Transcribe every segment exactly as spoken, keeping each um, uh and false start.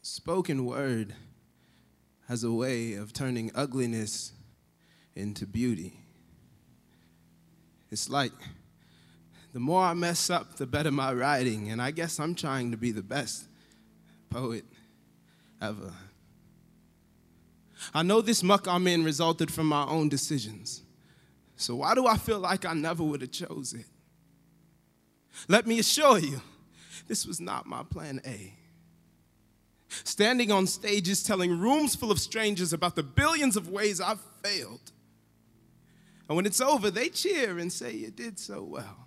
Spoken word has a way of turning ugliness into beauty. It's like the more I mess up, the better my writing, and I guess I'm trying to be the best poet ever. I know this muck I'm in resulted from my own decisions, so why do I feel like I never would have chose it? Let me assure you, this was not my plan A. Standing on stages telling rooms full of strangers about the billions of ways I've failed. And when it's over, they cheer and say you did so well.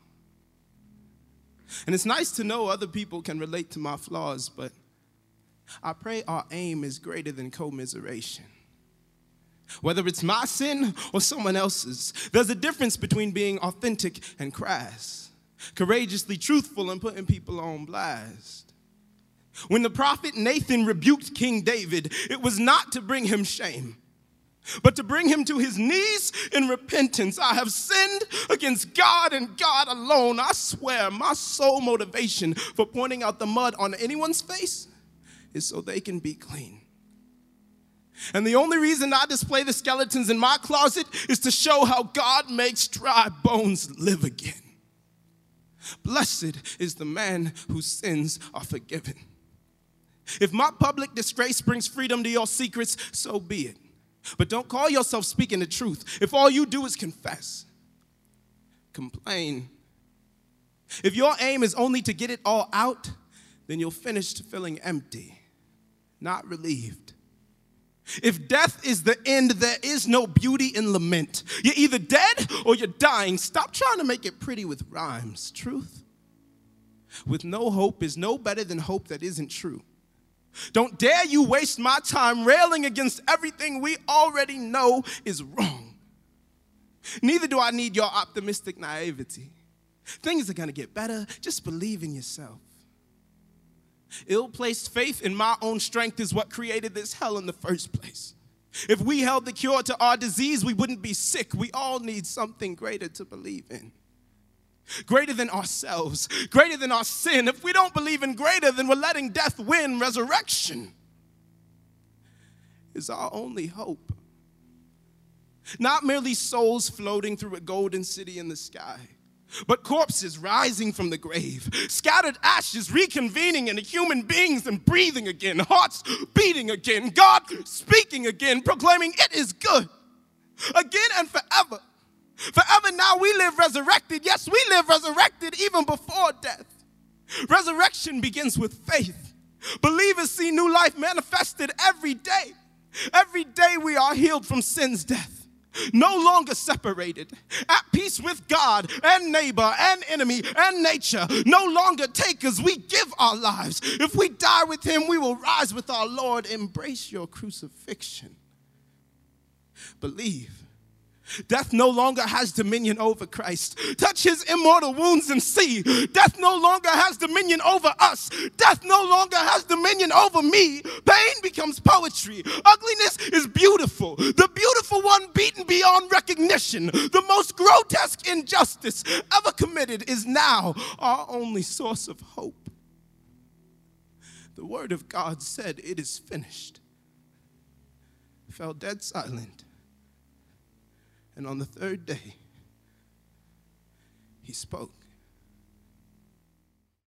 And it's nice to know other people can relate to my flaws, but I pray our aim is greater than commiseration. Whether it's my sin or someone else's, there's a difference between being authentic and crass, courageously truthful and putting people on blast. When the prophet Nathan rebuked King David, it was not to bring him shame, but to bring him to his knees in repentance. I have sinned against God and God alone. I swear my sole motivation for pointing out the mud on anyone's face is so they can be clean. And the only reason I display the skeletons in my closet is to show how God makes dry bones live again. Blessed is the man whose sins are forgiven. If my public disgrace brings freedom to your secrets, so be it. But don't call yourself speaking the truth if all you do is confess. Complain. If your aim is only to get it all out, then you'll finish feeling empty, not relieved. If death is the end, there is no beauty in lament. You're either dead or you're dying. Stop trying to make it pretty with rhymes. Truth with no hope is no better than hope that isn't true. Don't dare you waste my time railing against everything we already know is wrong. Neither do I need your optimistic naivety. Things are going to get better. Just believe in yourself. Ill-placed faith in my own strength is what created this hell in the first place. If we held the cure to our disease, we wouldn't be sick. We all need something greater to believe in. Greater than ourselves, greater than our sin. If we don't believe in greater, then we're letting death win. Resurrection is our only hope. Not merely souls floating through a golden city in the sky, but corpses rising from the grave, scattered ashes reconvening into human beings and breathing again, hearts beating again, God speaking again, proclaiming it is good, again and forever. Forever now we live resurrected. Yes, we live resurrected even before death. Resurrection begins with faith. Believers see new life manifested every day. Every day we are healed from sin's death. No longer separated. At peace with God and neighbor and enemy and nature. No longer takers. We give our lives. If we die with him, we will rise with our Lord. Embrace your crucifixion. Believe. Death no longer has dominion over Christ. Touch his immortal wounds and see. Death no longer has dominion over us. Death no longer has dominion over me. Pain becomes poetry. Ugliness is beautiful. The beautiful one beaten beyond recognition. The most grotesque injustice ever committed is now our only source of hope. The word of God said, "It is finished." Fell dead silent. And on the third day, he spoke.